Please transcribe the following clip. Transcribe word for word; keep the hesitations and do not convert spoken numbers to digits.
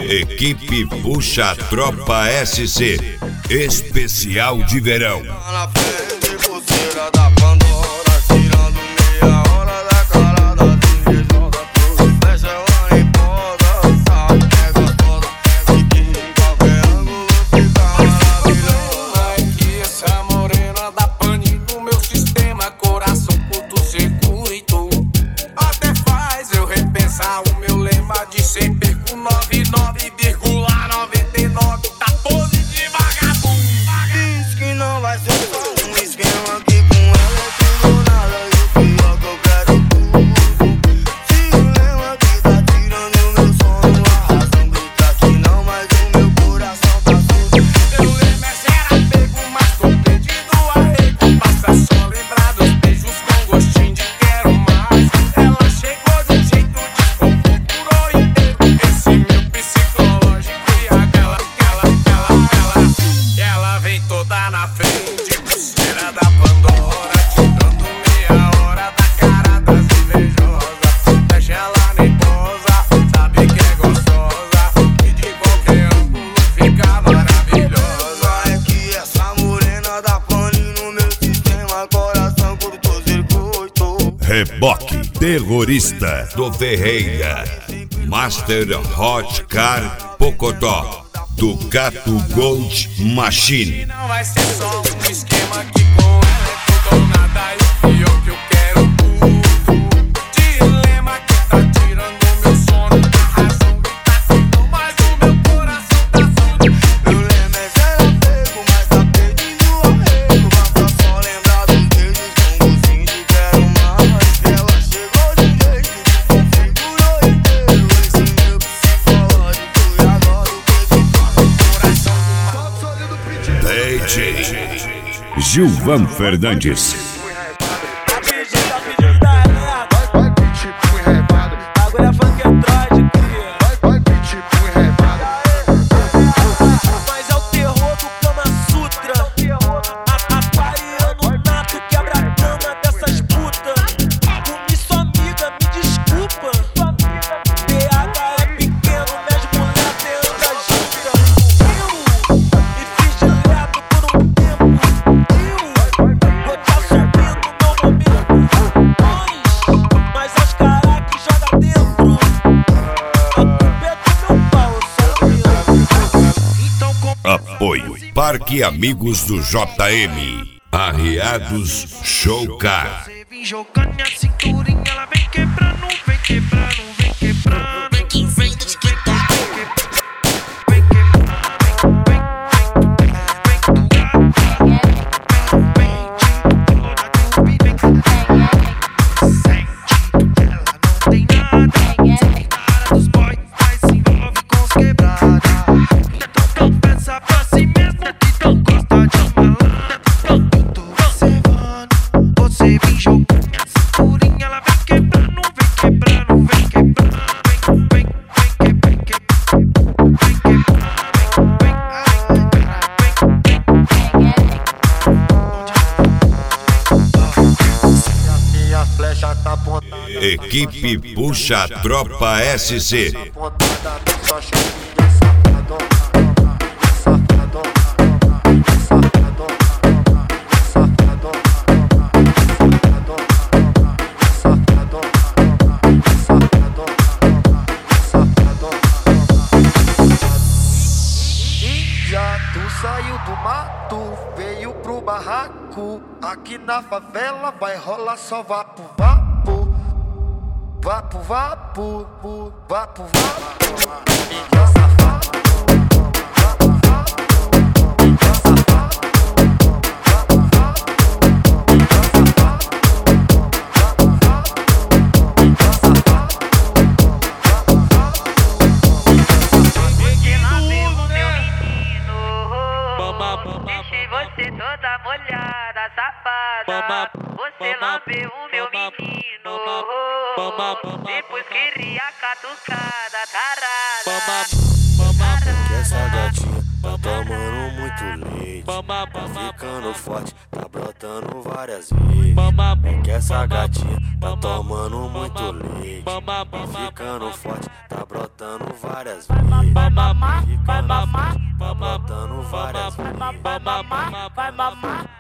Equipe Puxa Tropa S C, especial de verão. Reboque terrorista do Ferreira, Master Hot Car Pocotó, Ducato Gold Machine. Não vai ser só um esquema que com ela é tudo ou nada, e o pior que eu quero tudo. Dilema que tá tirando meu sono, a razão que tá sendo, mas o meu coração tá surdo. Eu lembro é ela pego, mas tá perdido o arrego. Basta só lembrar dos beijos com gostinho de quero mais. Ela chegou de jeito, configurou inteiro esse meu psicológico. E agora o que que faz o coração do D J Gilvan Fernandes. Agora funk é trágico. Mas é o terror do Kama Sutra. Aquariano nato quebra a cama dessas putas. Comi sua amiga, me desculpa. P H é pequeno, minhas mulheres anda junta. Eu me fiz direto por um tempo. Eu vou tá subindo meu momento. Mas as caras que joga dentro, a culpa é do meu pau, eu sou eu. Então Apoio Parque Amigos do J M, Arriados Showcar. Você vem jogando minha cinturinha, ela vem quebrando, vem quebrando, vem quebrando. Vem que vem de que tá. Vem quebrando, vem, vem, vem, vem, sente, ela não tem nada. Cara dos boys, mas se envolve com os quebrados. Então pensa pra si mesmo que não gosta de malandro. Eu tô observando, você vem jogando minha cinturinha, ela vem quebrando, vem quebrando, vem quebrando, vem, vem, vem, vem, vem, vem, vem, minha flecha tá apontada. Equipe Puxa Tropa S C. Apontada, só cheguei safado, safado, safado, safado, safado, safado, safado. Já tu saiu do mato, veio pro barraco. Aqui na favela vai rolar só vapo, vapo. Vapo, vapo, vapo, vapo. Índia safado. Vapo, vapo. Índia safado. Vapo, vapo. Índia safado. Vapo, vapo. Índia safado. Vapo, vapo. Porque lá mesmo, meu menino, deixei você toda molhada, safada. Você lambeu o meu menino, depois queria catucada, tarada. Que essa gatinha tá tomando muito leite, tá ficando forte, tá brotando várias vezes. É que essa gatinha tá tomando muito leite. E ficando forte, tá brotando várias vezes. Ficando forte, tá brotando várias vezes. Vai mamar, vai mamar.